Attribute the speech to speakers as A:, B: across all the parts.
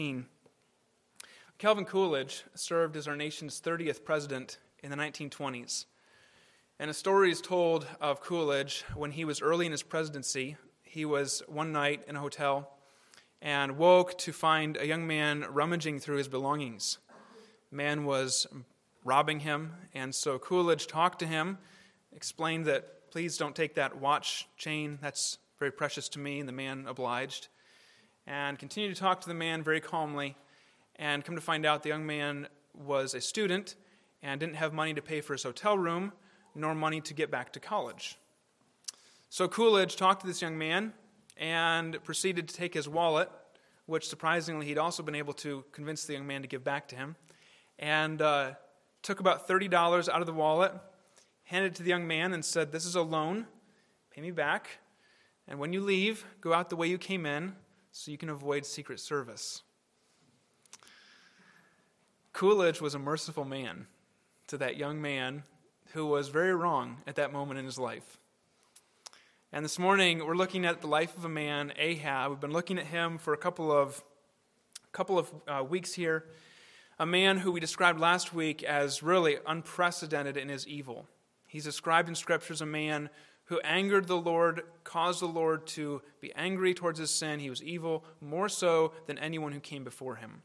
A: Calvin Coolidge served as our nation's 30th president in the 1920s. And a story is told of Coolidge when he was early in his presidency. He was one night in a hotel and woke to find a young man rummaging through his belongings. The man was robbing him, and so Coolidge talked to him, explained that, please don't take that watch chain, that's very precious to me, and the man obliged. And continued to talk to the man very calmly, and come to find out the young man was a student and didn't have money to pay for his hotel room, nor money to get back to college. So Coolidge talked to this young man and proceeded to take his wallet, which surprisingly he'd also been able to convince the young man to give back to him, and took about $30 out of the wallet, handed it to the young man and said, "This is a loan, pay me back, and when you leave, go out the way you came in so you can avoid Secret Service." Coolidge was a merciful man to that young man who was very wrong at that moment in his life. And this morning, we're looking at the life of a man, Ahab. We've been looking at him for a couple of weeks here. A man who we described last week as really unprecedented in his evil. He's described in Scripture as a man who angered the Lord, caused the Lord to be angry towards his sin. He was evil, more so than anyone who came before him.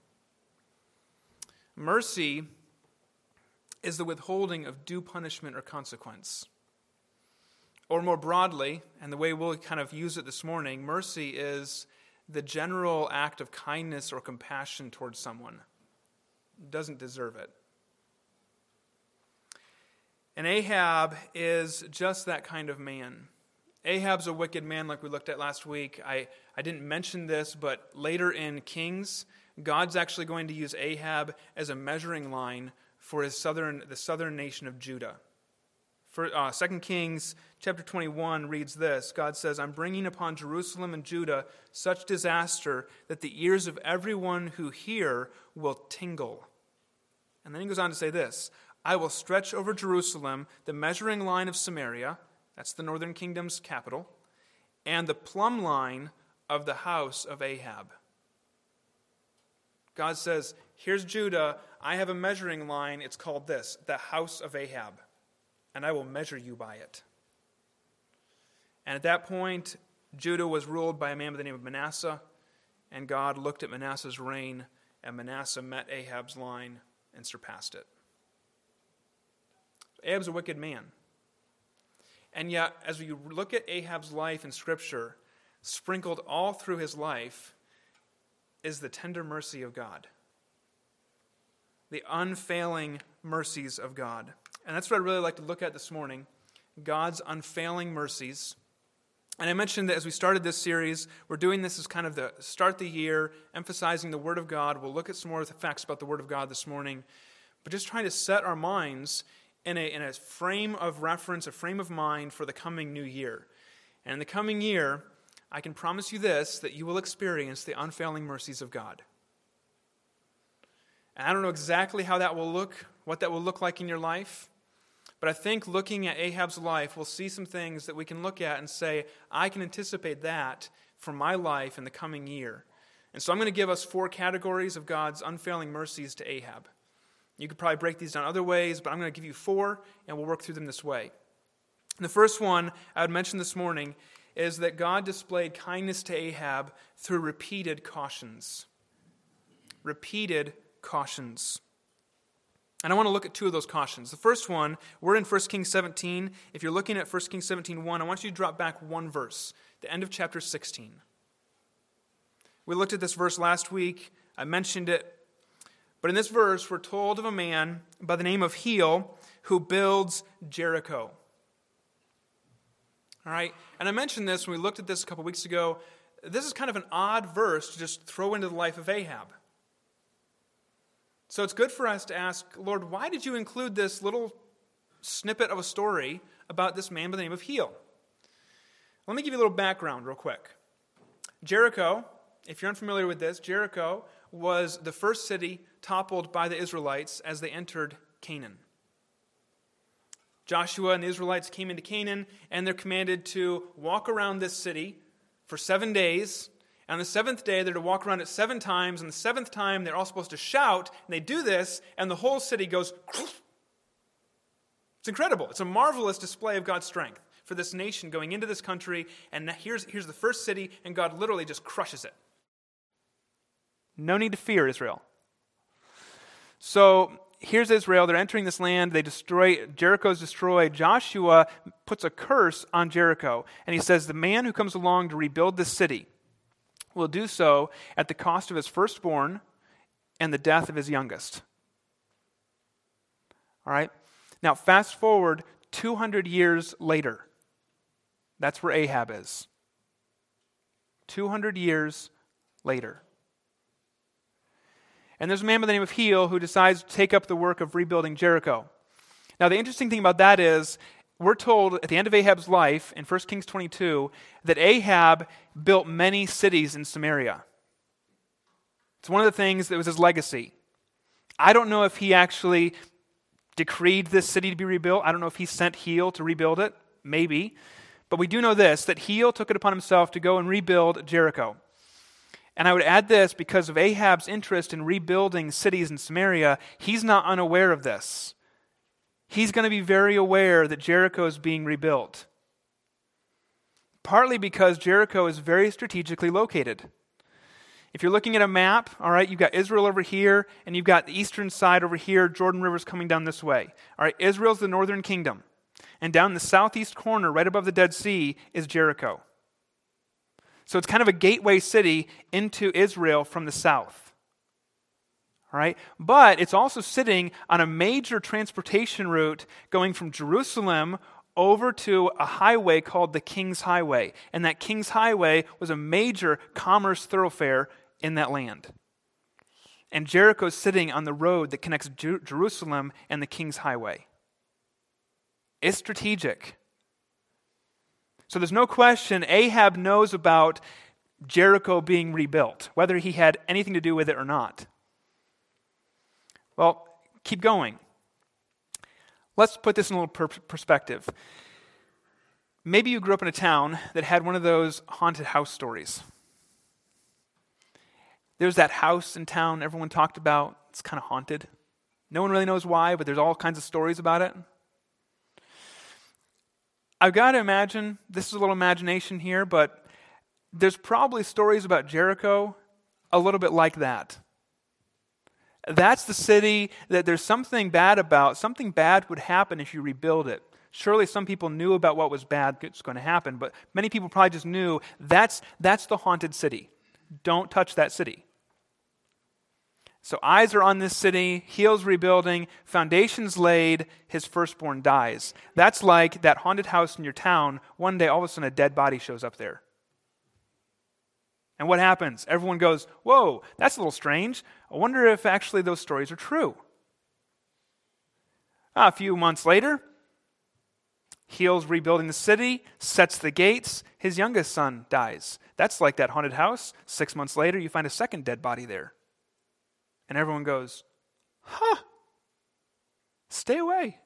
A: Mercy is the withholding of due punishment or consequence. Or more broadly, and the way we'll kind of use it this morning, mercy is the general act of kindness or compassion towards someone who doesn't deserve it. And Ahab is just that kind of man. Ahab's a wicked man like we looked at last week. I didn't mention this, but later in Kings, God's actually going to use Ahab as a measuring line for the southern nation of Judah. For 2 Kings chapter 21 reads this. God says, "I'm bringing upon Jerusalem and Judah such disaster that the ears of everyone who hear will tingle." And then he goes on to say this, "I will stretch over Jerusalem the measuring line of Samaria," that's the northern kingdom's capital, "and the plumb line of the house of Ahab." God says, here's Judah, I have a measuring line, it's called this, the house of Ahab, and I will measure you by it. And at that point, Judah was ruled by a man by the name of Manasseh, and God looked at Manasseh's reign, and Manasseh met Ahab's line and surpassed it. Ahab's a wicked man. And yet, as we look at Ahab's life in Scripture, sprinkled all through his life is the tender mercy of God. The unfailing mercies of God. And that's what I'd really like to look at this morning, God's unfailing mercies. And I mentioned that as we started this series, we're doing this as kind of the start the year, emphasizing the Word of God. We'll look at some more facts about the Word of God this morning, but just trying to set our minds in a frame of reference, a frame of mind for the coming new year. And in the coming year, I can promise you this, that you will experience the unfailing mercies of God. And I don't know exactly how that will look, what that will look like in your life, but I think looking at Ahab's life, we'll see some things that we can look at and say, I can anticipate that for my life in the coming year. And so I'm going to give us 4 categories of God's unfailing mercies to Ahab. You could probably break these down other ways, but I'm going to give you 4, and we'll work through them this way. And the first one I would mention this morning is that God displayed kindness to Ahab through repeated cautions. Repeated cautions. And I want to look at 2 of those cautions. The first one, we're in 1 Kings 17. If you're looking at 1 Kings 17:1, I want you to drop back 1 verse, the end of chapter 16. We looked at this verse last week. I mentioned it. But in this verse, we're told of a man by the name of Heel who builds Jericho. All right, and I mentioned this when we looked at this a couple weeks ago. This is kind of an odd verse to just throw into the life of Ahab. So it's good for us to ask, Lord, why did you include this little snippet of a story about this man by the name of Heel? Let me give you a little background real quick. Jericho, if you're unfamiliar with this, Jericho was the first city toppled by the Israelites as they entered Canaan. Joshua and the Israelites came into Canaan, and they're commanded to walk around this city for 7 days And on the seventh day, they're to walk around it 7 times. And the 7th time, they're all supposed to shout. And they do this, and the whole city goes... It's incredible. It's a marvelous display of God's strength for this nation going into this country. And here's the first city, and God literally just crushes it. No need to fear, Israel. So here's Israel. They're entering this land. Jericho's destroyed. Joshua puts a curse on Jericho. And he says, the man who comes along to rebuild this city will do so at the cost of his firstborn and the death of his youngest. All right? Now, fast forward 200 years later. That's where Ahab is. 200 years later. And there's a man by the name of Hiel who decides to take up the work of rebuilding Jericho. Now, the interesting thing about that is, we're told at the end of Ahab's life, in 1 Kings 22, that Ahab built many cities in Samaria. It's one of the things that was his legacy. I don't know if he actually decreed this city to be rebuilt. I don't know if he sent Hiel to rebuild it. Maybe. But we do know this, that Hiel took it upon himself to go and rebuild Jericho. And I would add this, because of Ahab's interest in rebuilding cities in Samaria, he's not unaware of this. He's going to be very aware that Jericho is being rebuilt. Partly because Jericho is very strategically located. If you're looking at a map, all right, you've got Israel over here, and you've got the eastern side over here, Jordan River's coming down this way. All right, Israel's the northern kingdom. And down in the southeast corner, right above the Dead Sea, is Jericho. So it's kind of a gateway city into Israel from the south. All right? But it's also sitting on a major transportation route going from Jerusalem over to a highway called the King's Highway. And that King's Highway was a major commerce thoroughfare in that land. And Jericho's sitting on the road that connects Jerusalem and the King's Highway. It's strategic. So there's no question Ahab knows about Jericho being rebuilt, whether he had anything to do with it or not. Well, keep going. Let's put this in a little perspective. Maybe you grew up in a town that had one of those haunted house stories. There's that house in town everyone talked about. It's kind of haunted. No one really knows why, but there's all kinds of stories about it. I've got to imagine, this is a little imagination here, but there's probably stories about Jericho a little bit like that. That's the city that there's something bad about. Something bad would happen if you rebuild it. Surely some people knew about what was bad that's going to happen, but many people probably just knew that's the haunted city. Don't touch that city. So eyes are on this city, Hiel's rebuilding, foundations laid, his firstborn dies. That's like that haunted house in your town. One day, all of a sudden, a dead body shows up there. And what happens? Everyone goes, whoa, that's a little strange. I wonder if actually those stories are true. A few months later, Hiel's rebuilding the city, sets the gates, his youngest son dies. That's like that haunted house. 6 months later, you find a second dead body there. And everyone goes, stay away.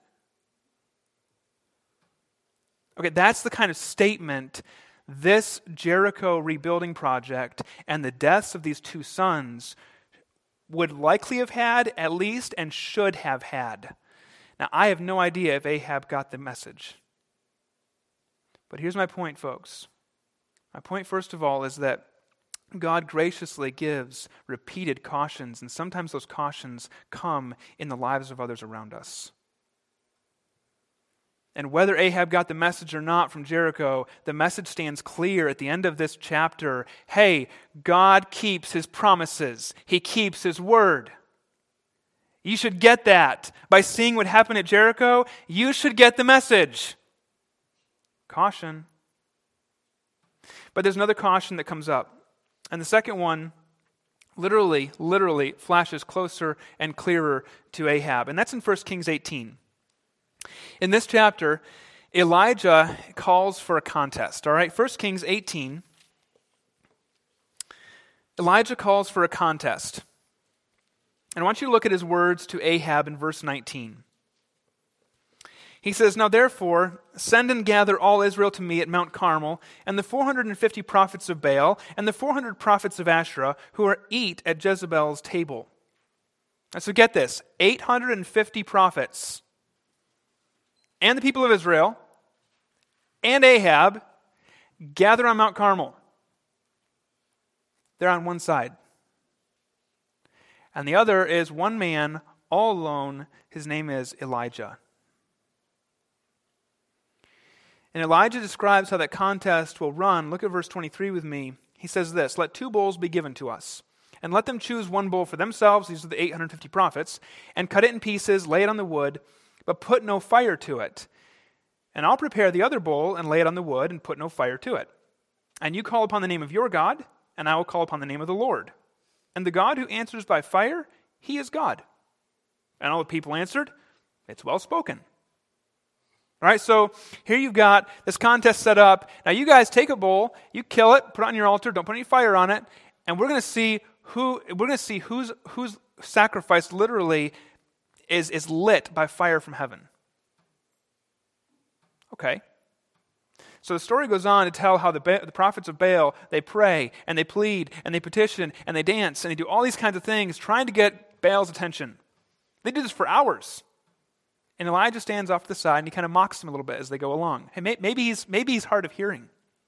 A: Okay, that's the kind of statement this Jericho rebuilding project and the deaths of these 2 sons would likely have had, at least, and should have had. Now, I have no idea if Ahab got the message. But here's my point, folks. My point, first of all, is that God graciously gives repeated cautions, and sometimes those cautions come in the lives of others around us. And whether Ahab got the message or not from Jericho, the message stands clear at the end of this chapter. Hey, God keeps his promises. He keeps his word. You should get that. By seeing what happened at Jericho, you should get the message. Caution. But there's another caution that comes up. And the second one literally flashes closer and clearer to Ahab. And that's in 1 Kings 18. In this chapter, Elijah calls for a contest. All right, 1 Kings 18. Elijah calls for a contest. And I want you to look at his words to Ahab in verse 19. He says, "Now therefore, send and gather all Israel to me at Mount Carmel, and the 450 prophets of Baal, and the 400 prophets of Asherah, who are eat at Jezebel's table." And so get this, 850 prophets, and the people of Israel, and Ahab, gather on Mount Carmel. They're on one side. And the other is one man, all alone. His name is Elijah. And Elijah describes how that contest will run. Look at verse 23 with me. He says this, "Let 2 bulls be given to us, and let them choose 1 bull for themselves," these are the 850 prophets, "and cut it in pieces, lay it on the wood, but put no fire to it. And I'll prepare the other bull and lay it on the wood and put no fire to it. And you call upon the name of your God, and I will call upon the name of the Lord. And the God who answers by fire, he is God." And all the people answered, "It's well spoken." All right, so here you've got this contest set up. Now you guys take a bull, you kill it, put it on your altar, don't put any fire on it, and we're going to see whose sacrifice literally is lit by fire from heaven. Okay. So the story goes on to tell how the prophets of Baal, they pray, and they plead, and they petition, and they dance, and they do all these kinds of things trying to get Baal's attention. They do this for hours. And Elijah stands off to the side, and he kind of mocks them a little bit as they go along. Hey, maybe he's hard of hearing.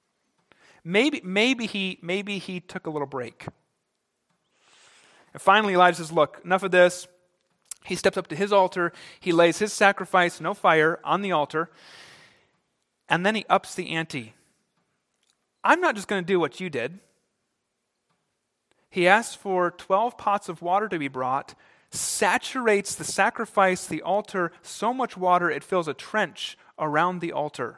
A: Maybe he took a little break. And finally Elijah says, "Look, enough of this." He steps up to his altar, he lays his sacrifice, no fire, on the altar, and then he ups the ante. "I'm not just going to do what you did." He asks for 12 pots of water to be brought, saturates the sacrifice, the altar, so much water it fills a trench around the altar.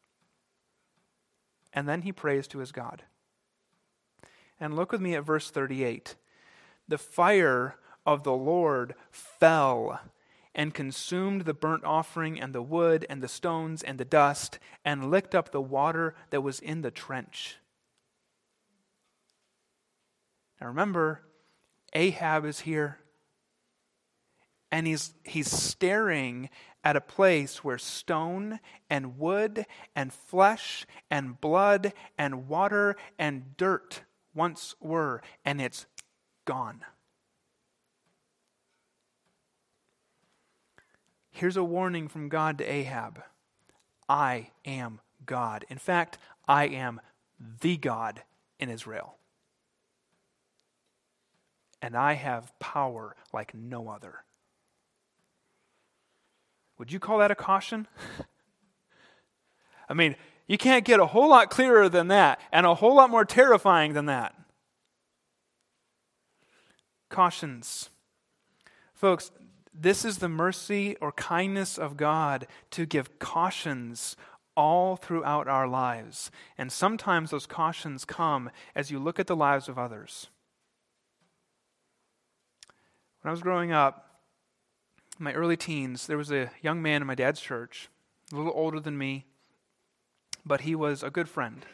A: And then he prays to his God. And look with me at verse 38. "The fire of the Lord fell and consumed the burnt offering and the wood and the stones and the dust and licked up the water that was in the trench." Now remember, Ahab is here. And he's staring at a place where stone and wood and flesh and blood and water and dirt once were, and it's gone. Here's a warning from God to Ahab. I am God. In fact, I am the God in Israel. And I have power like no other. Would you call that a caution? I mean, you can't get a whole lot clearer than that, and a whole lot more terrifying than that. Cautions. Folks, this is the mercy or kindness of God to give cautions all throughout our lives. And sometimes those cautions come as you look at the lives of others. When I was growing up, in my early teens, there was a young man in my dad's church, a little older than me, but he was a good friend.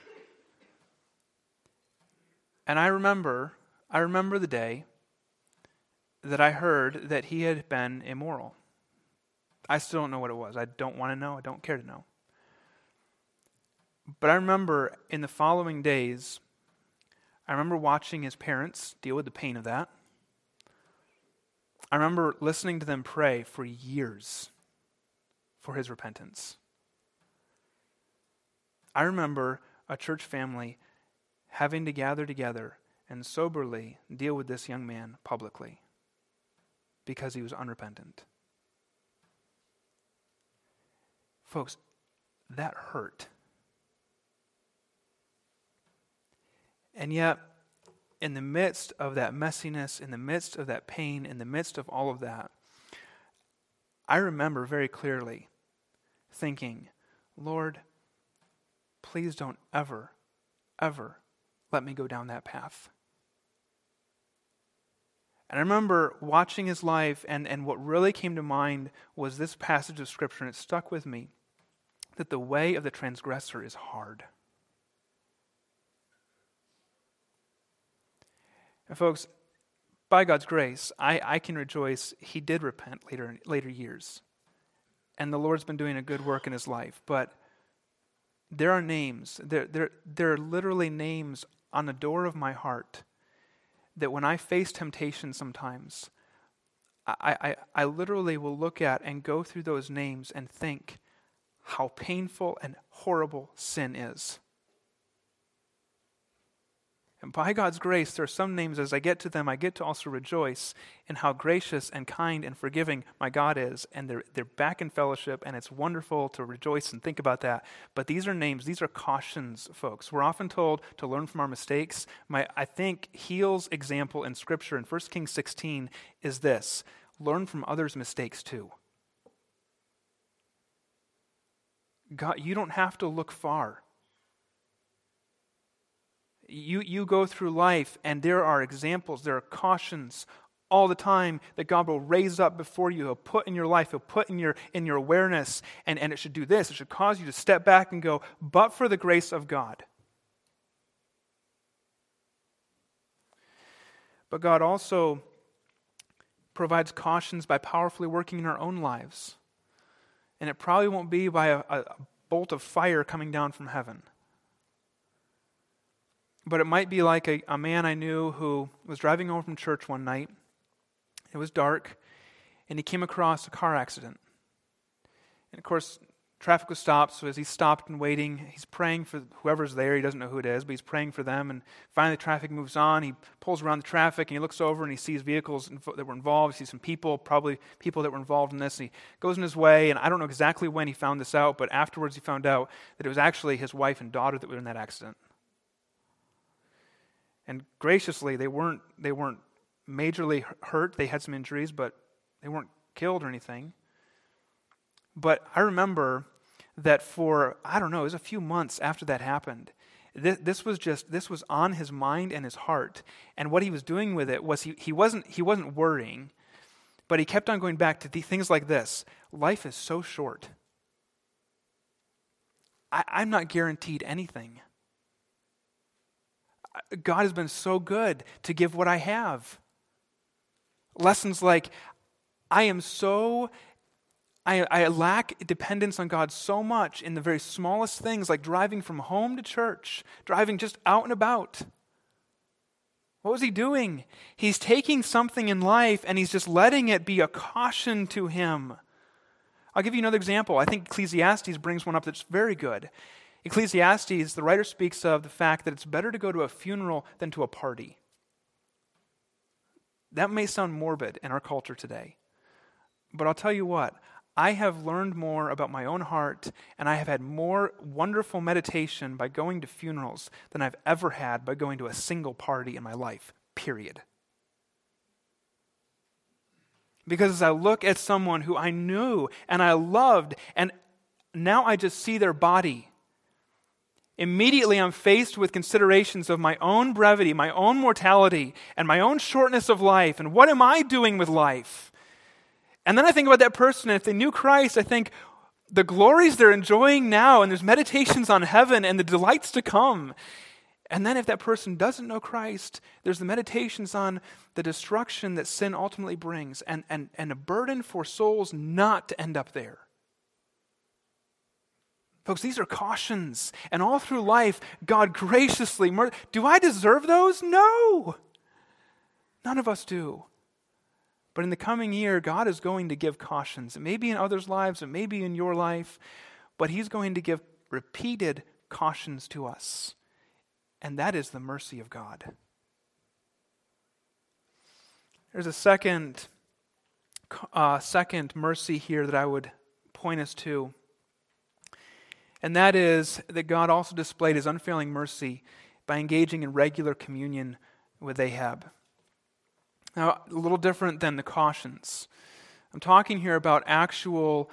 A: And I remember the day that I heard that he had been immoral. I still don't know what it was. I don't want to know. I don't care to know. But I remember in the following days, I remember watching his parents deal with the pain of that. I remember listening to them pray for years for his repentance. I remember a church family having to gather together and soberly deal with this young man publicly because he was unrepentant. Folks, that hurt. And yet, in the midst of that messiness, in the midst of that pain, in the midst of all of that, I remember very clearly thinking, Lord, please don't ever, ever let me go down that path. And I remember watching his life, and what really came to mind was this passage of Scripture, and it stuck with me, that the way of the transgressor is hard. And folks, by God's grace, I can rejoice he did repent later years. and the Lord's been doing a good work in his life. But there are names, there are literally names on the door of my heart that when I face temptation sometimes, I literally will look at and go through those names and think how painful and horrible sin is. And by God's grace, there are some names, as I get to them, I get to also rejoice in how gracious and kind and forgiving my God is. And they're back in fellowship, and it's wonderful to rejoice and think about that. But these are names, these are cautions, folks. We're often told to learn from our mistakes. I think Heal's example in Scripture in 1 Kings 16 is this: learn from others' mistakes too. God, you don't have to look far. You go through life, and there are examples, there are cautions all the time that God will raise up before you. He'll put in your life, He'll put in your awareness, and it should do this. It should cause you to step back and go, but for the grace of God. But God also provides cautions by powerfully working in our own lives. And it probably won't be by a bolt of fire coming down from heaven. But it might be like a man I knew who was driving home from church one night. It was dark, and he came across a car accident. And of course, traffic was stopped, so as he stopped and waiting, he's praying for whoever's there. He doesn't know who it is, but he's praying for them. And finally, the traffic moves on. He pulls around the traffic, and he looks over, and he sees vehicles that were involved. He sees some people, probably people that were involved in this. And he goes in his way, and I don't know exactly when he found this out, but afterwards he found out that it was actually his wife and daughter that were in that accident. And graciously, they weren't majorly hurt. They had some injuries, but they weren't killed or anything. But I remember that for, it was a few months after that happened, this was on his mind and his heart. And what he was doing with it was he wasn't worrying, but he kept on going back to things like this. Life is so short. I'm not guaranteed anything. God has been so good to give what I have. Lessons like, I lack dependence on God so much in the very smallest things, like driving from home to church, driving just out and about. What was he doing? He's taking something in life and he's just letting it be a caution to him. I'll give you another example. I think Ecclesiastes brings one up that's very good. Ecclesiastes, the writer speaks of the fact that it's better to go to a funeral than to a party. That may sound morbid in our culture today, but I'll tell you what, I have learned more about my own heart, and I have had more wonderful meditation by going to funerals than I've ever had by going to a single party in my life, period. Because as I look at someone who I knew and I loved, and now I just see their body, immediately I'm faced with considerations of my own brevity, my own mortality, and my own shortness of life, and what am I doing with life? And then I think about that person, and if they knew Christ, I think the glories they're enjoying now, and there's meditations on heaven and the delights to come. And then if that person doesn't know Christ, there's the meditations on the destruction that sin ultimately brings, and a burden for souls not to end up there. Folks, these are cautions. And all through life, God graciously, do I deserve those? No. None of us do. But in the coming year, God is going to give cautions. It may be in others' lives, it may be in your life, but He's going to give repeated cautions to us. And that is the mercy of God. There's a second mercy here that I would point us to. And that is that God also displayed His unfailing mercy by engaging in regular communion with Ahab. Now, a little different than the cautions. I'm talking here about actual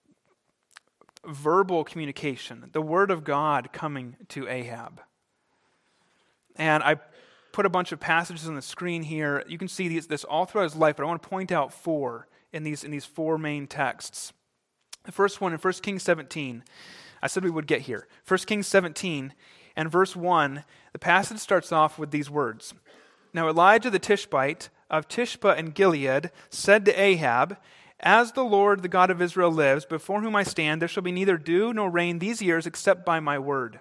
A: verbal communication, the word of God coming to Ahab. And I put a bunch of passages on the screen here. You can see this all throughout his life, but I want to point out four in these four main texts. The first one in 1 Kings 17. I said we would get here. 1 Kings 17 and verse 1, the passage starts off with these words. Now Elijah the Tishbite of Tishba in Gilead said to Ahab, As the Lord, the God of Israel lives, before whom I stand, there shall be neither dew nor rain these years except by my word.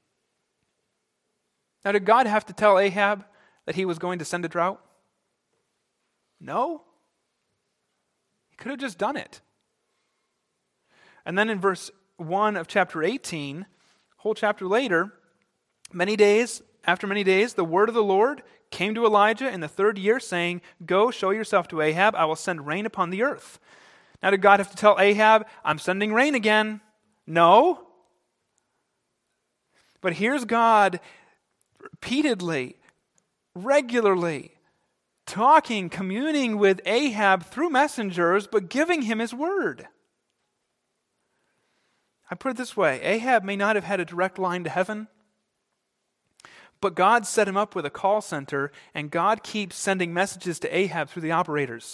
A: Now, did God have to tell Ahab that he was going to send a drought? No. He could have just done it. And then in verse 1 of chapter 18, whole chapter later, after many days, the word of the Lord came to Elijah in the 3rd year, saying, Go, show yourself to Ahab, I will send rain upon the earth. Now, did God have to tell Ahab, I'm sending rain again? No. But here's God repeatedly, regularly, talking, communing with Ahab through messengers, but giving him his word. I put it this way, Ahab may not have had a direct line to heaven, but God set him up with a call center, and God keeps sending messages to Ahab through the operators.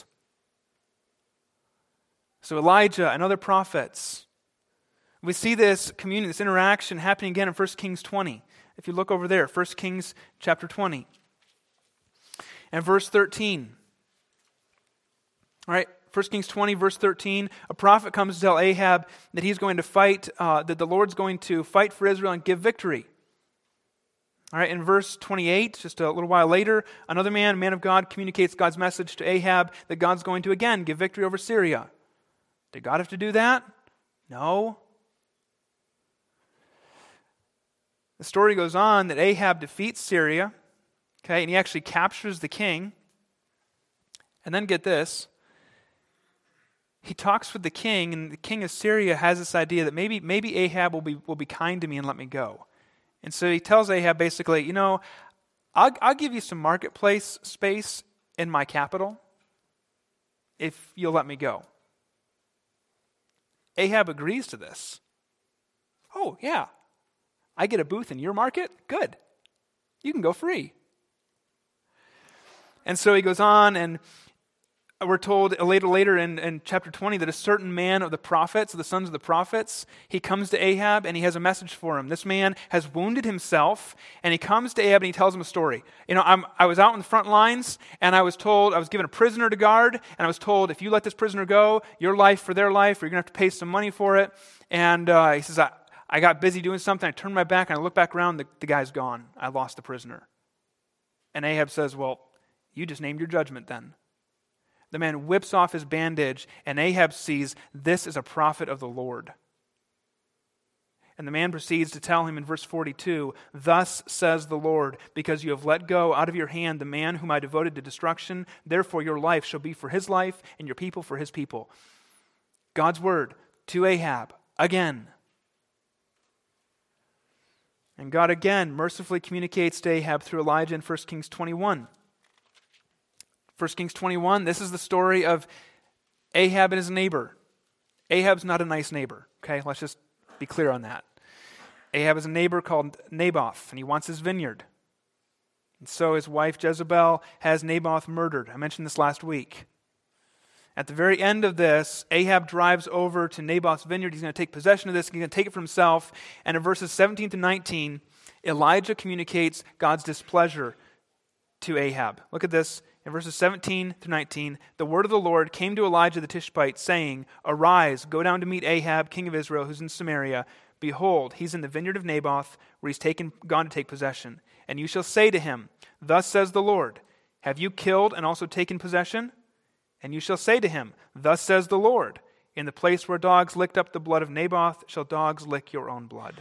A: So Elijah and other prophets, we see this communion, this interaction happening again in 1 Kings 20. If you look over there, 1 Kings chapter 20. And verse 13. All right, 1 Kings 20, verse 13. A prophet comes to tell Ahab that he's going to fight, that the Lord's going to fight for Israel and give victory. All right, in verse 28, just a little while later, another man of God, communicates God's message to Ahab that God's going to again give victory over Syria. Did God have to do that? No. The story goes on that Ahab defeats Syria, okay, and he actually captures the king. And then get this, he talks with the king, and the king of Syria has this idea that maybe Ahab will be kind to me and let me go. And so he tells Ahab basically, I'll give you some marketplace space in my capital if you'll let me go. Ahab agrees to this. Oh, yeah. I get a booth in your market? Good. You can go free. And so he goes on, and we're told later in chapter 20 that a certain man of the prophets, the sons of the prophets, he comes to Ahab and he has a message for him. This man has wounded himself, and he comes to Ahab and he tells him a story. I was out in the front lines, and I was given a prisoner to guard, and I was told, if you let this prisoner go, your life for their life, or you're going to have to pay some money for it. And he says, I got busy doing something, I turned my back, and I look back around, the guy's gone. I lost the prisoner. And Ahab says, well, you just named your judgment then. The man whips off his bandage, and Ahab sees this is a prophet of the Lord. And the man proceeds to tell him in verse 42, Thus says the Lord, because you have let go out of your hand the man whom I devoted to destruction, therefore your life shall be for his life, and your people for his people. God's word to Ahab again. And God again mercifully communicates to Ahab through Elijah in 1 Kings 21. 1 Kings 21, this is the story of Ahab and his neighbor. Ahab's not a nice neighbor, okay? Let's just be clear on that. Ahab has a neighbor called Naboth, and he wants his vineyard. And so his wife Jezebel has Naboth murdered. I mentioned this last week. At the very end of this, Ahab drives over to Naboth's vineyard. He's going to take possession of this. He's going to take it for himself. And in verses 17 to 19, Elijah communicates God's displeasure to Ahab. Look at this. In verses 17 to 19, the word of the Lord came to Elijah the Tishbite, saying, Arise, go down to meet Ahab, king of Israel, who's in Samaria. Behold, he's in the vineyard of Naboth, where he's gone to take possession. And you shall say to him, Thus says the Lord, Have you killed and also taken possession? And you shall say to him, Thus says the Lord, In the place where dogs licked up the blood of Naboth, shall dogs lick your own blood.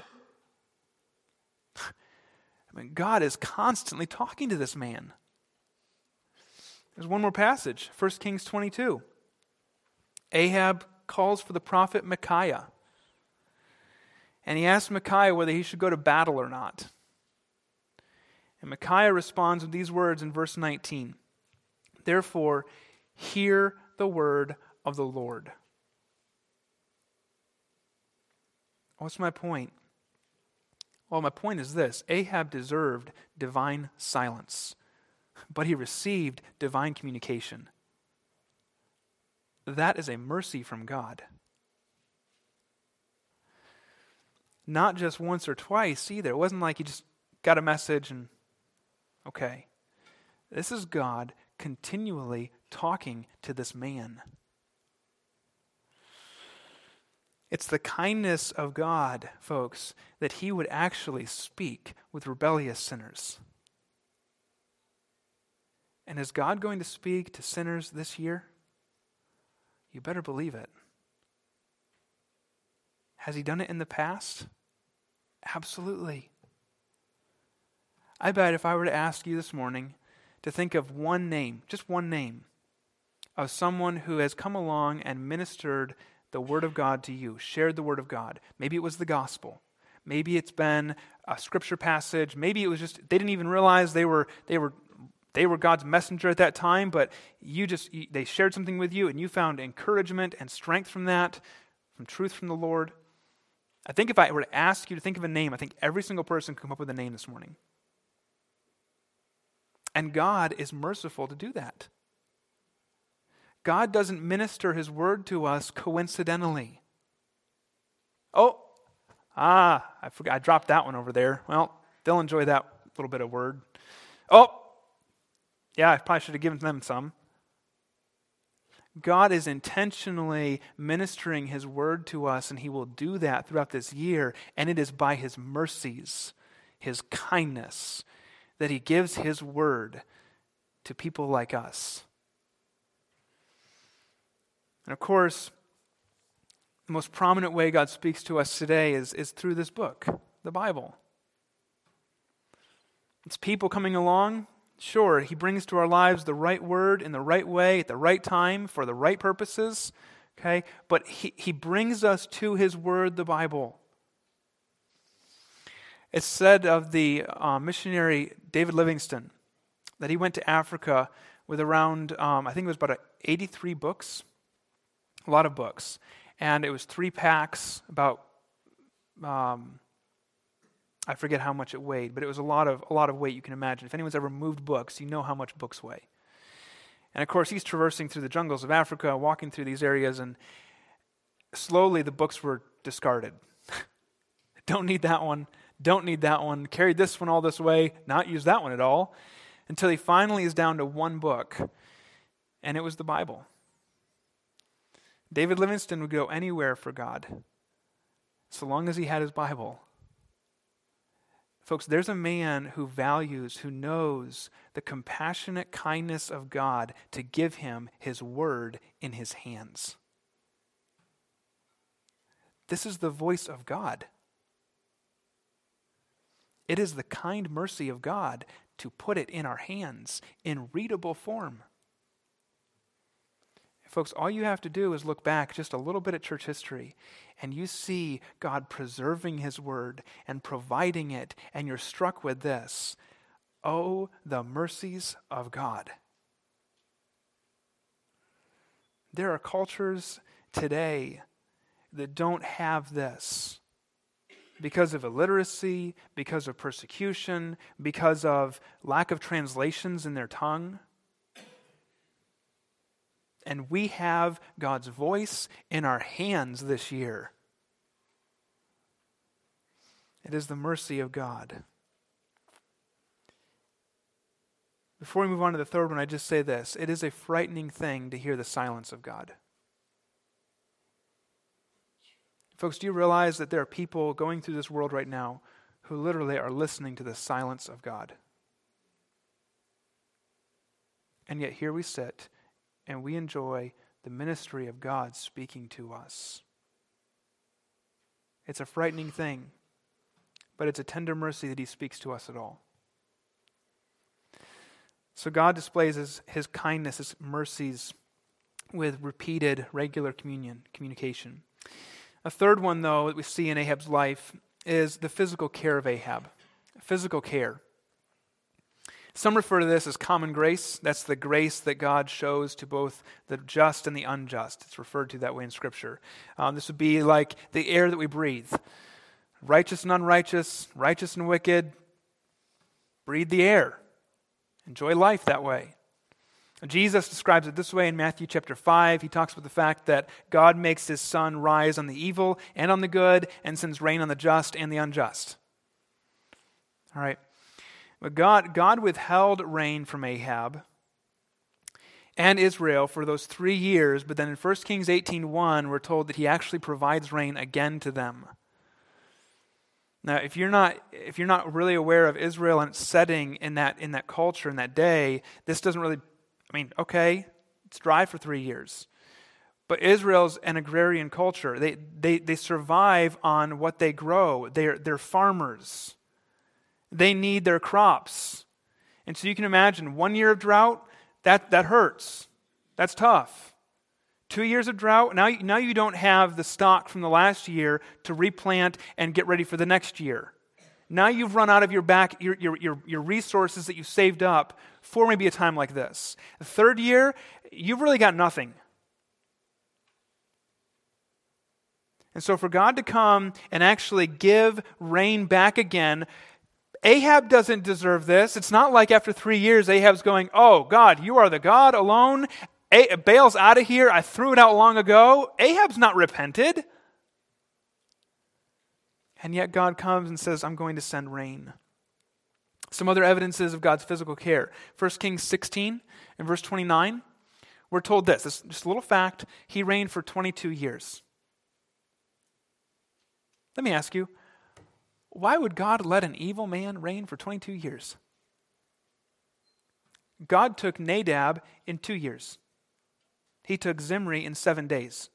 A: God is constantly talking to this man. There's one more passage, 1 Kings 22. Ahab calls for the prophet Micaiah. And he asks Micaiah whether he should go to battle or not. And Micaiah responds with these words in verse 19. Therefore, hear the word of the Lord. What's my point? Well, my point is this. Ahab deserved divine silence, but he received divine communication. That is a mercy from God. Not just once or twice either. It wasn't like he just got a message and, okay. This is God continually talking to this man. It's the kindness of God, folks, that he would actually speak with rebellious sinners. And is God going to speak to sinners this year? You better believe it. Has he done it in the past? Absolutely. I bet if I were to ask you this morning to think of one name, just one name, of someone who has come along and ministered the Word of God to you, shared the Word of God. Maybe it was the gospel. Maybe it's been a scripture passage. Maybe it was just, they didn't even realize they were God's messenger at that time, but they shared something with you and you found encouragement and strength from that, from truth from the Lord. I think if I were to ask you to think of a name, I think every single person could come up with a name this morning. And God is merciful to do that. God doesn't minister his word to us coincidentally. I forgot. I dropped that one over there. Well, they'll enjoy that little bit of word. Yeah, I probably should have given them some. God is intentionally ministering his word to us, and he will do that throughout this year. And it is by his mercies, his kindness, that he gives his word to people like us. And of course, the most prominent way God speaks to us today is through this book, the Bible. It's people coming along. Sure, he brings to our lives the right word in the right way, at the right time, for the right purposes. Okay? But he brings us to his word, the Bible. It's said of the missionary David Livingstone that he went to Africa with around, I think it was about 83 books, a lot of books. And it was 3 packs, about, I forget how much it weighed, but it was a lot of weight you can imagine. If anyone's ever moved books, you know how much books weigh. And of course, he's traversing through the jungles of Africa, walking through these areas, and slowly the books were discarded. Don't need that one. Don't need that one. Carried this one all this way. Not use that one at all. Until he finally is down to one book. And it was the Bible. David Livingstone would go anywhere for God, so long as he had his Bible. Folks, there's a man who values, who knows the compassionate kindness of God to give him his word in his hands. This is the voice of God. It is the kind mercy of God to put it in our hands in readable form. Folks, all you have to do is look back just a little bit at church history, and you see God preserving his word and providing it, and you're struck with this. Oh, the mercies of God. There are cultures today that don't have this. Because of illiteracy, because of persecution, because of lack of translations in their tongue. And we have God's voice in our hands this year. It is the mercy of God. Before we move on to the third one, I just say this. It is a frightening thing to hear the silence of God. Folks, do you realize that there are people going through this world right now who literally are listening to the silence of God? And yet here we sit and we enjoy the ministry of God speaking to us. It's a frightening thing, but it's a tender mercy that he speaks to us at all. So God displays his kindness, his mercies with repeated, regular communication. A third one, though, that we see in Ahab's life is the physical care of Ahab. Physical care. Some refer to this as common grace. That's the grace that God shows to both the just and the unjust. It's referred to that way in Scripture. This would be like the air that we breathe. Righteous and unrighteous, righteous and wicked, breathe the air. Enjoy life that way. Jesus describes it this way in Matthew chapter 5. He talks about the fact that God makes his sun rise on the evil and on the good and sends rain on the just and the unjust. All right. But God withheld rain from Ahab and Israel for those 3 years, but then in 1 Kings 18:1, we're told that he actually provides rain again to them. Now, if you're not really aware of Israel and its setting in that culture, in that day, this doesn't really, okay, it's dry for 3 years. But Israel's an agrarian culture. They survive on what they grow. They're farmers. They need their crops. And so you can imagine 1 year of drought, that hurts. That's tough. 2 years of drought, now you don't have the stock from the last year to replant and get ready for the next year. Now you've run out of your resources that you've saved up for maybe a time like this. The 3rd year, you've really got nothing. And so for God to come and actually give rain back again, Ahab doesn't deserve this. It's not like after 3 years, Ahab's going, "Oh, God, you are the God alone. Baal's out of here. I threw it out long ago." Ahab's not repented. And yet God comes and says, "I'm going to send rain." Some other evidences of God's physical care. 1 Kings 16 and verse 29, we're told this. It's just a little fact. He reigned for 22 years. Let me ask you, why would God let an evil man reign for 22 years? God took Nadab in 2 years. He took Zimri in 7 days.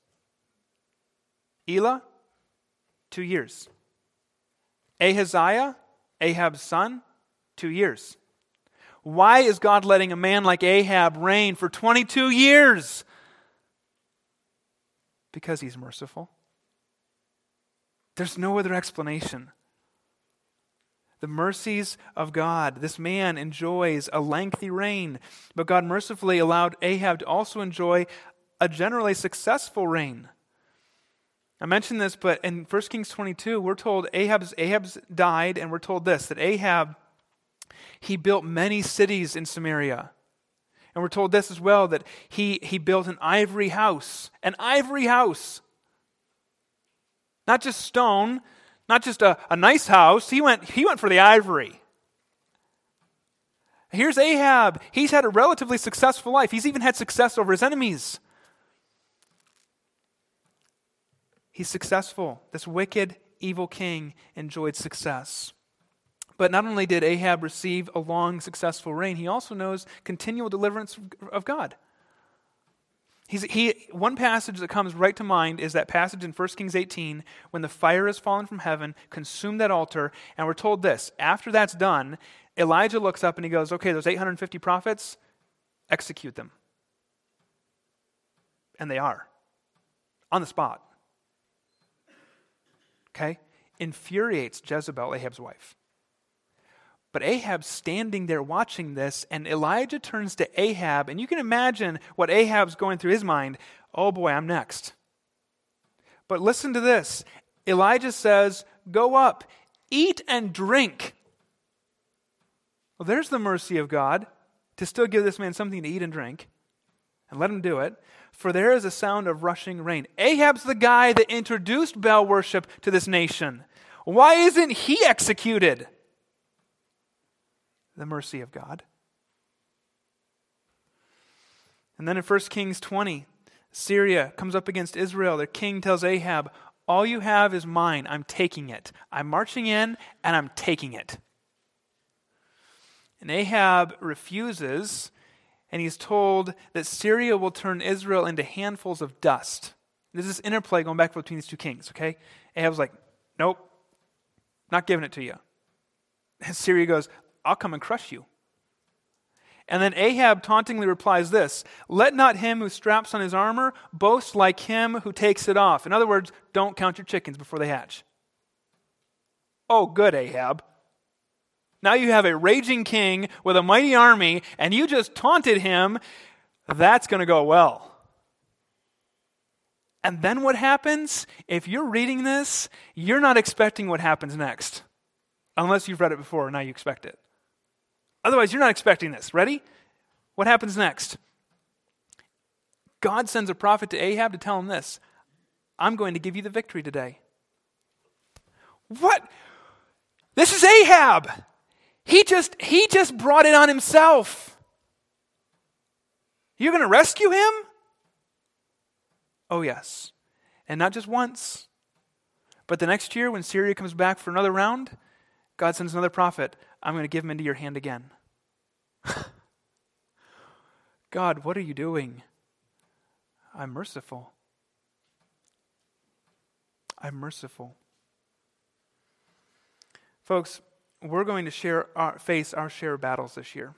A: Elah, 2 years. Ahaziah, Ahab's son, 2 years. Why is God letting a man like Ahab reign for 22 years? Because he's merciful. There's no other explanation. The mercies of God. This man enjoys a lengthy reign, but God mercifully allowed Ahab to also enjoy a generally successful reign. I mentioned this, but in 1 Kings 22, we're told Ahab's died, and we're told this, that Ahab, he built many cities in Samaria. And we're told this as well, that he built an ivory house. An ivory house. Not just stone, not just a nice house. He went for the ivory. Here's Ahab. He's had a relatively successful life. He's even had success over his enemies. He's successful. This wicked, evil king enjoyed success. But not only did Ahab receive a long, successful reign, he also knows continual deliverance of God. One passage that comes right to mind is that passage in 1 Kings 18 when the fire has fallen from heaven, consumed that altar, and we're told this. After that's done, Elijah looks up and he goes, "Okay, those 850 prophets, execute them." And they are. On the spot. Okay? Infuriates Jezebel, Ahab's wife. But Ahab's standing there watching this, and Elijah turns to Ahab, and you can imagine what Ahab's going through his mind. Oh boy, I'm next. But listen to this. Elijah says, "Go up, eat and drink." Well, there's the mercy of God to still give this man something to eat and drink, and let him do it. For there is a sound of rushing rain. Ahab's the guy that introduced Baal worship to this nation. Why isn't he executed? The mercy of God. And then in 1 Kings 20, Syria comes up against Israel. Their king tells Ahab, "All you have is mine. I'm taking it. I'm marching in and I'm taking it." And Ahab refuses, and he's told that Syria will turn Israel into handfuls of dust. There's this interplay going back between these two kings, okay? Ahab's like, "Nope, not giving it to you." And Syria goes, "I'll come and crush you." And then Ahab tauntingly replies this, "Let not him who straps on his armor boast like him who takes it off." In other words, don't count your chickens before they hatch. Oh, good, Ahab. Now you have a raging king with a mighty army, and you just taunted him. That's going to go well. And then what happens? If you're reading this, you're not expecting what happens next. Unless you've read it before, and now you expect it. Otherwise, you're not expecting this. Ready? What happens next? God sends a prophet to Ahab to tell him this. "I'm going to give you the victory today." What? This is Ahab. He just brought it on himself. You're going to rescue him? Oh, yes. And not just once, but the next year when Syria comes back for another round, God sends another prophet. I'm going to give him into your hand again. God, what are you doing? I'm merciful. I'm merciful. Folks, we're going to face our share of battles this year.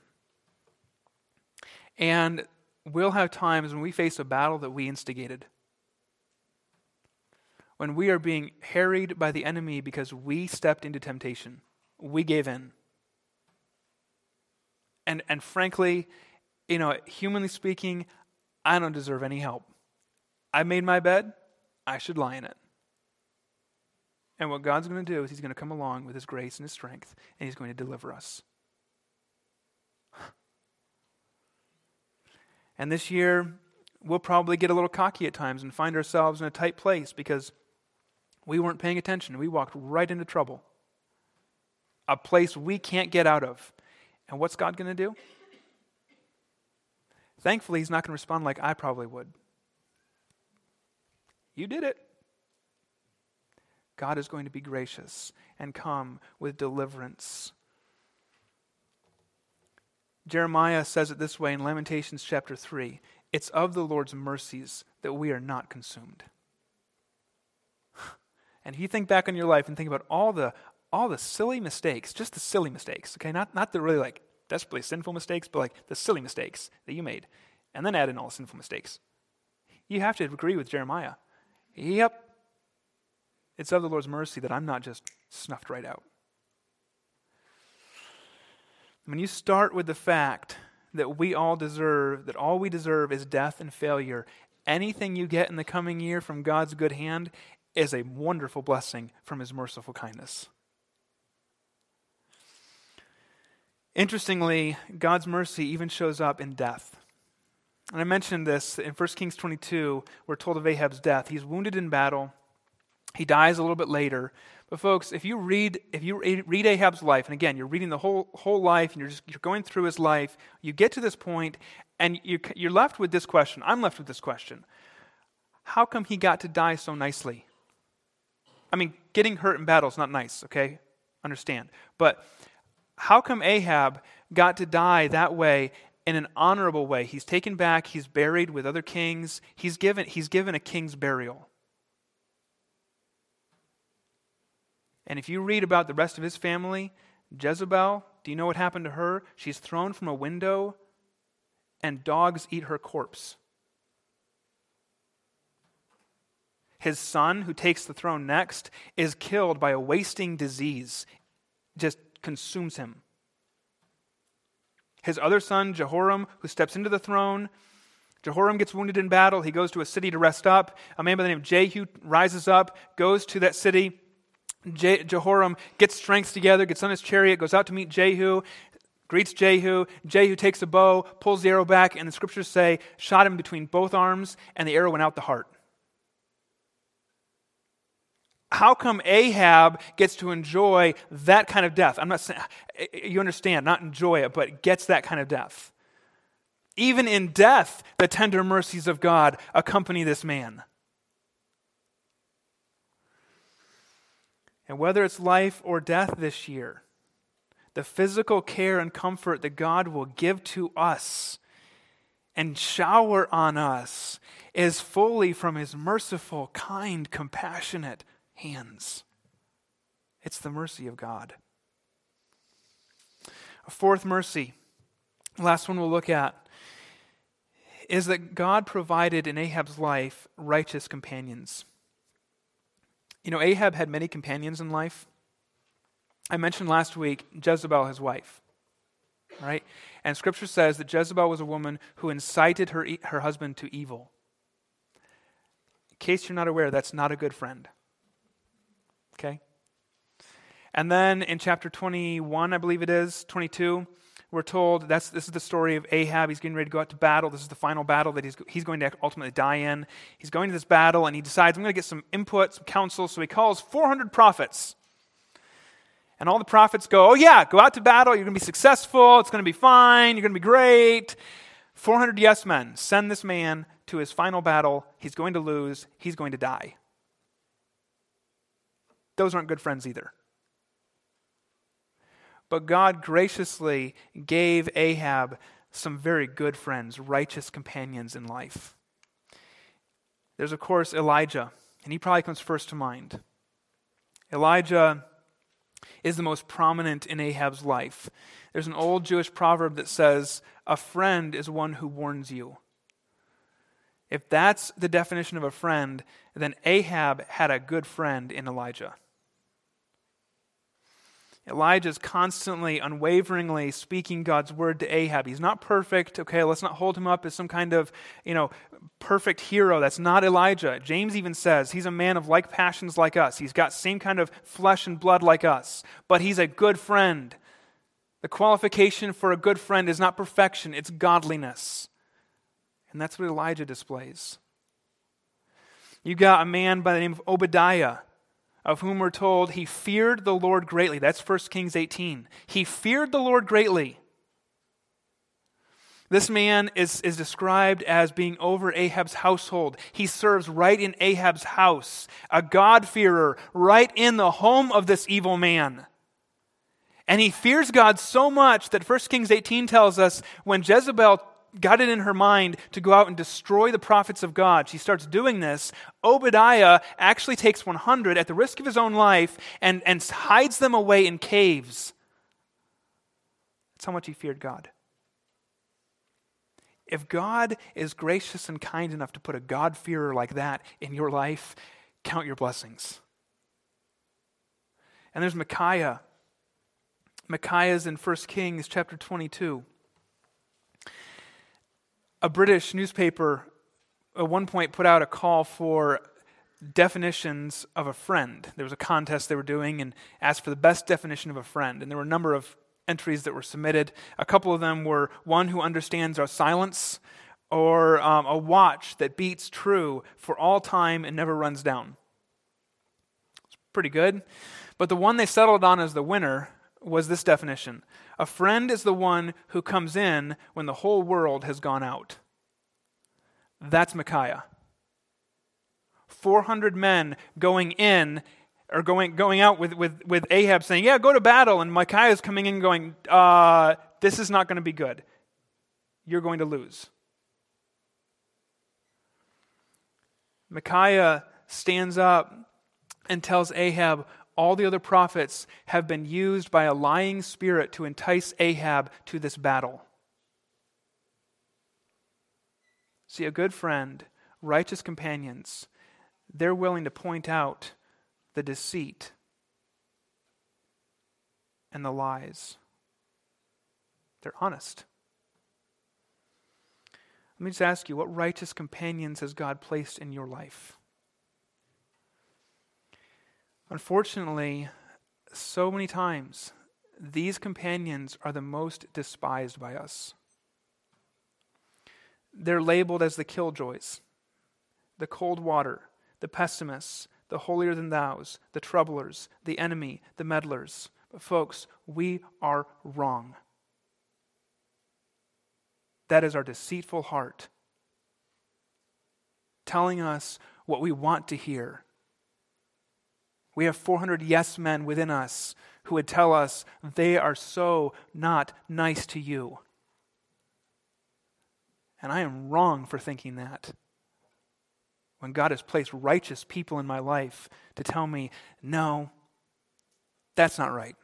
A: And we'll have times when we face a battle that we instigated. When we are being harried by the enemy because we stepped into temptation. We gave in. And frankly, humanly speaking, I don't deserve any help. I made my bed, I should lie in it. And what God's going to do is he's going to come along with his grace and his strength, and he's going to deliver us. And this year, we'll probably get a little cocky at times and find ourselves in a tight place because we weren't paying attention. We walked right into trouble. A place we can't get out of. And what's God going to do? Thankfully, he's not going to respond like I probably would. You did it. God is going to be gracious and come with deliverance. Jeremiah says it this way in Lamentations chapter 3. It's of the Lord's mercies that we are not consumed. And if you think back on your life and think about all the silly mistakes, just the silly mistakes, okay? Not the really like desperately sinful mistakes, but like the silly mistakes that you made. And then add in all the sinful mistakes. You have to agree with Jeremiah. Yep. It's of the Lord's mercy that I'm not just snuffed right out. When you start with the fact that all we deserve is death and failure, anything you get in the coming year from God's good hand is a wonderful blessing from his merciful kindness. Interestingly, God's mercy even shows up in death. And I mentioned this in 1 Kings 22, we're told of Ahab's death. He's wounded in battle. He dies a little bit later. But folks, if you read Ahab's life, and again, you're reading the whole life, and you're going through his life, you get to this point, and you're left with this question. I'm left with this question. How come he got to die so nicely? I mean, getting hurt in battle is not nice, okay? Understand. But how come Ahab got to die that way in an honorable way? He's taken back, he's buried with other kings, he's given a king's burial. And if you read about the rest of his family, Jezebel, do you know what happened to her? She's thrown from a window and dogs eat her corpse. His son, who takes the throne next, is killed by a wasting disease. Just consumes him. His other son, Jehoram, who steps into the throne, Jehoram gets wounded in battle. He goes to a city to rest up. A man by the name of Jehu rises up, goes to that city. Jehoram gets strength together, gets on his chariot, goes out to meet Jehu, greets Jehu. Jehu takes a bow, pulls the arrow back, and the scriptures say, shot him between both arms, and the arrow went out the heart. How come Ahab gets to enjoy that kind of death? I'm not saying, you understand, not enjoy it, but gets that kind of death. Even in death, the tender mercies of God accompany this man. And whether it's life or death this year, the physical care and comfort that God will give to us and shower on us is fully from his merciful, kind, compassionate hands. It's the mercy of God. A fourth mercy, last one we'll look at, is that God provided in Ahab's life righteous companions. You know, Ahab had many companions in life. I mentioned last week Jezebel, his wife, right? And Scripture says that Jezebel was a woman who incited her husband to evil. In case you're not aware, that's not a good friend. Okay? And then in chapter 21, I believe it is, 22, we're told this is the story of Ahab. He's getting ready to go out to battle. This is the final battle that he's going to ultimately die in. He's going to this battle, and he decides, I'm going to get some input, some counsel. So he calls 400 prophets. And all the prophets go, oh yeah, go out to battle. You're going to be successful. It's going to be fine. You're going to be great. 400 yes men, send this man to his final battle. He's going to lose. He's going to die. Those aren't good friends either. But God graciously gave Ahab some very good friends, righteous companions in life. There's, of course, Elijah, and he probably comes first to mind. Elijah is the most prominent in Ahab's life. There's an old Jewish proverb that says, "A friend is one who warns you." If that's the definition of a friend, then Ahab had a good friend in Elijah. Elijah is constantly, unwaveringly speaking God's word to Ahab. He's not perfect. Okay, let's not hold him up as some kind of, perfect hero. That's not Elijah. James even says he's a man of like passions like us. He's got same kind of flesh and blood like us. But he's a good friend. The qualification for a good friend is not perfection, it's godliness. And that's what Elijah displays. You got a man by the name of Obadiah, of whom we're told he feared the Lord greatly. That's 1 Kings 18. He feared the Lord greatly. This man is described as being over Ahab's household. He serves right in Ahab's house, a God-fearer, right in the home of this evil man. And he fears God so much that 1 Kings 18 tells us when Jezebel got it in her mind to go out and destroy the prophets of God, she starts doing this. Obadiah actually takes 100 at the risk of his own life and hides them away in caves. That's how much he feared God. If God is gracious and kind enough to put a God-fearer like that in your life, count your blessings. And there's Micaiah. Micaiah's in 1 Kings chapter 22. A British newspaper at one point put out a call for definitions of a friend. There was a contest they were doing and asked for the best definition of a friend. And there were a number of entries that were submitted. A couple of them were one who understands our silence, or a watch that beats true for all time and never runs down. It's pretty good. But the one they settled on as the winner was this definition: a friend is the one who comes in when the whole world has gone out. That's Micaiah. 400 men going in, or going out with Ahab saying, yeah, go to battle. And Micaiah's coming in going, this is not going to be good. You're going to lose. Micaiah stands up and tells Ahab, all the other prophets have been used by a lying spirit to entice Ahab to this battle. See, a good friend, righteous companions, they're willing to point out the deceit and the lies. They're honest. Let me just ask you, what righteous companions has God placed in your life? Unfortunately, so many times, these companions are the most despised by us. They're labeled as the killjoys, the cold water, the pessimists, the holier-than-thous, the troublers, the enemy, the meddlers. But folks, we are wrong. That is our deceitful heart telling us what we want to hear. We have 400 yes men within us who would tell us they are so not nice to you. And I am wrong for thinking that. When God has placed righteous people in my life to tell me, no, that's not right.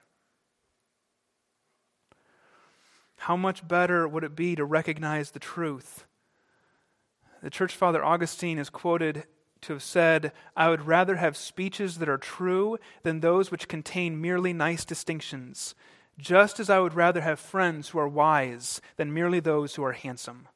A: How much better would it be to recognize the truth? The church father Augustine is quoted to have said, I would rather have speeches that are true than those which contain merely nice distinctions, just as I would rather have friends who are wise than merely those who are handsome.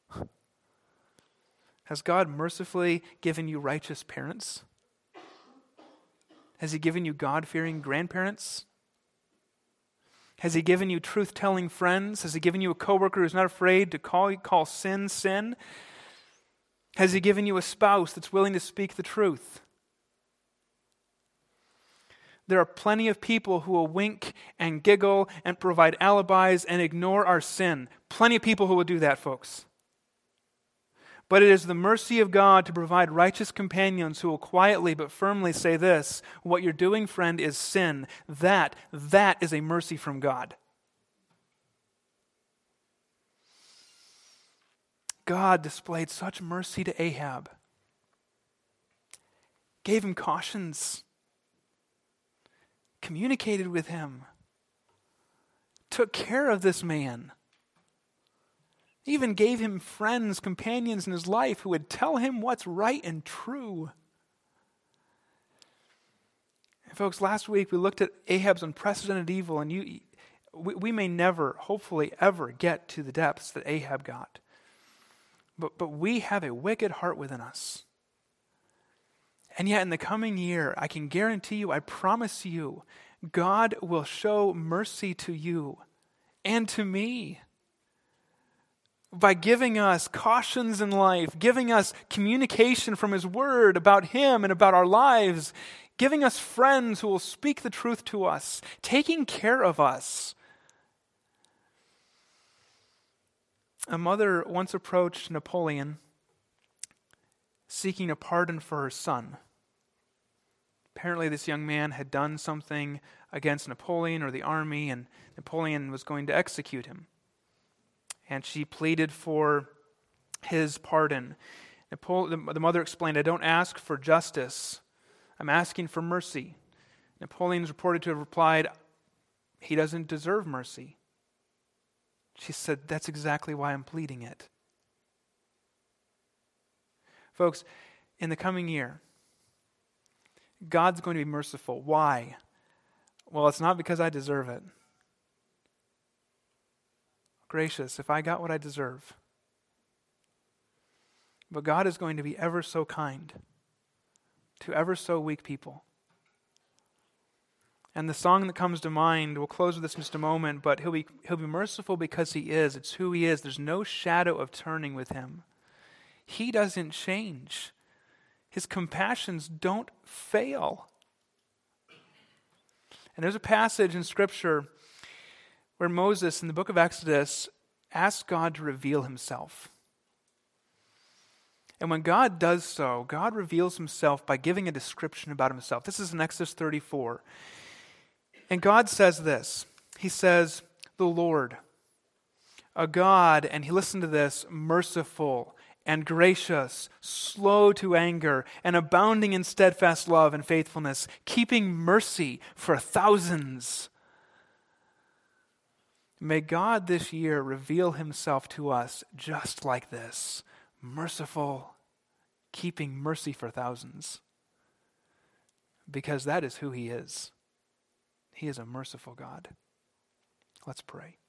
A: Has God mercifully given you righteous parents? Has He given you God-fearing grandparents? Has He given you truth-telling friends? Has He given you a coworker who's not afraid to call sin, sin? Has He given you a spouse that's willing to speak the truth? There are plenty of people who will wink and giggle and provide alibis and ignore our sin. Plenty of people who will do that, folks. But it is the mercy of God to provide righteous companions who will quietly but firmly say this: what you're doing, friend, is sin. That is a mercy from God. God displayed such mercy to Ahab. Gave him cautions. Communicated with him. Took care of this man. Even gave him friends, companions in his life who would tell him what's right and true. And folks, last week we looked at Ahab's unprecedented evil, and we may never, hopefully, ever get to the depths that Ahab got. But we have a wicked heart within us. And yet in the coming year, I can guarantee you, I promise you, God will show mercy to you and to me by giving us cautions in life, giving us communication from His Word about Him and about our lives, giving us friends who will speak the truth to us, taking care of us. A mother once approached Napoleon seeking a pardon for her son. Apparently this young man had done something against Napoleon or the army, and Napoleon was going to execute him. And she pleaded for his pardon. The mother explained, "I don't ask for justice. I'm asking for mercy." Napoleon is reported to have replied, "He doesn't deserve mercy." She said, "That's exactly why I'm pleading it." Folks, in the coming year, God's going to be merciful. Why? Well, it's not because I deserve it. Gracious, if I got what I deserve. But God is going to be ever so kind to ever so weak people. And the song that comes to mind, we'll close with this in just a moment, but He'll be merciful because He is. It's who He is. There's no shadow of turning with Him. He doesn't change. His compassions don't fail. And there's a passage in Scripture where Moses, in the book of Exodus, asked God to reveal Himself. And when God does so, God reveals Himself by giving a description about Himself. This is in Exodus 34. And God says this. He says, "The Lord, a God," and listen to this, "merciful and gracious, slow to anger, and abounding in steadfast love and faithfulness, keeping mercy for thousands." May God this year reveal Himself to us just like this, merciful, keeping mercy for thousands. Because that is who He is. He is a merciful God. Let's pray.